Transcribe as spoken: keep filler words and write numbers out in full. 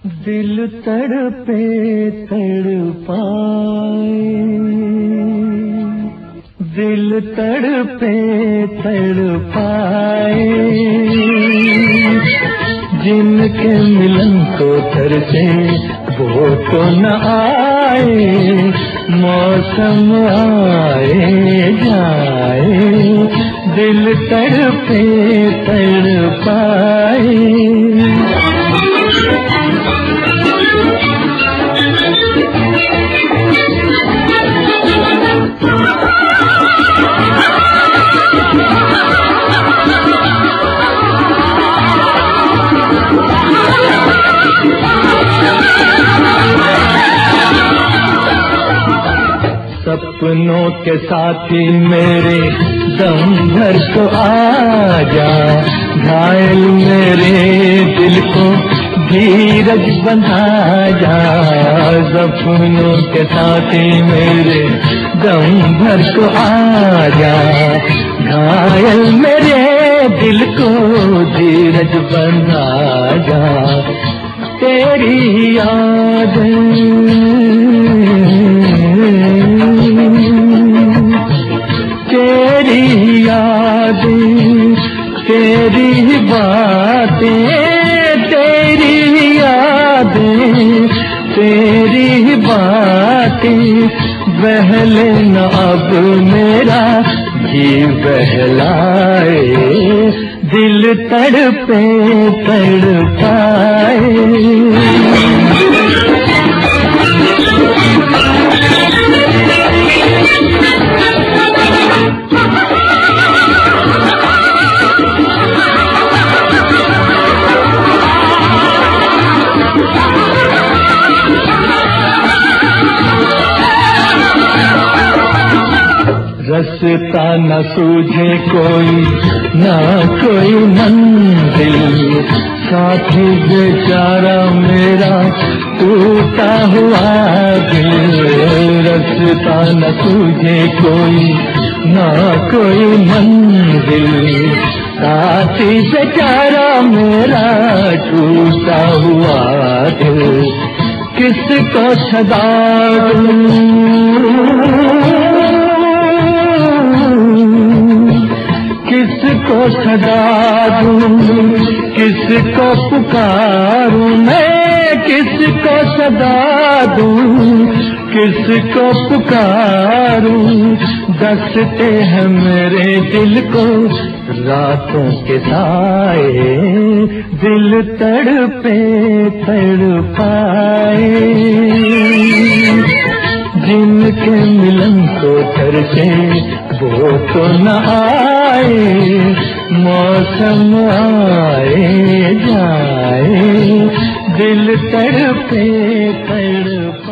दिल तड़पे तड़पाए, दिल तड़पे तड़पाए, जिनके मिलन को तरसे वो तो न आए, मौसम आए जाए, दिल तड़पे तड़पाए। सपनों के साथी मेरे दम भर को आजा, घायल मेरे दिल को धीरज बंधा जा। सपनों के साथी मेरे दम भर को आजा, घायल मेरे दिल को धीरज बंधा जा। तेरी याद तेरी यादें, तेरी बातें, तेरी यादें, तेरी बातें, बहले न अब मेरा जी बहलाए, दिल तड़पे तड़पाए। रास्ता न सूझे कोई ना कोई मंजिल, साथी बेचारा मेरा टूटा हुआ दिल। रास्ता न सूझे कोई ना कोई मंजिल, साथी बेचारा मेरा टूटा हुआ दिल। किसको सदा किसको सदा दूं, किसको पुकारूं मैं, किसको सदा दूं, किसको पुकारूं। दसते हैं मेरे दिल को रातों के साए, दिल तड़पे तड़पाए, जिनके मिलन को तरसे वो तो न आए, मौसम आए जाए, दिल तड़पे तड़पाए।